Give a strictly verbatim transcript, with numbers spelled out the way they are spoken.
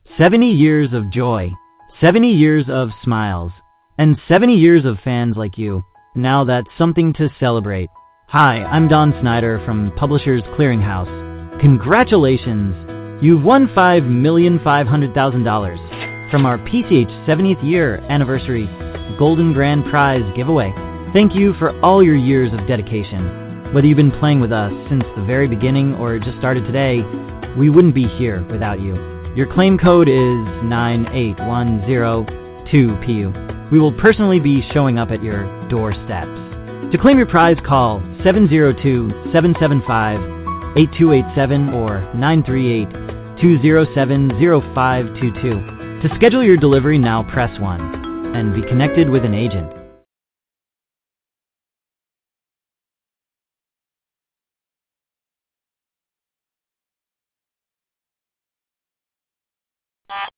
seventy years of joy, seventy years of smiles, and seventy years of fans like you. Now that's something to celebrate. Hi, I'm Don Snyder from Publishers Clearinghouse. Congratulations! You've won five million five hundred thousand dollars from our P C H seventieth year anniversary Golden Grand Prize giveaway. Thank you for all your years of dedication. Whether you've been playing with us since the very beginning or just started today, we wouldn't be here without you. Your claim code is nine eight one zero two P U. We will personally be showing up at your doorsteps. To claim your prize, call seven zero two, seven seven five, eight two eight seven or nine three eight, two zero seven, zero five two two. To schedule your delivery, now press one and be connected with an agent.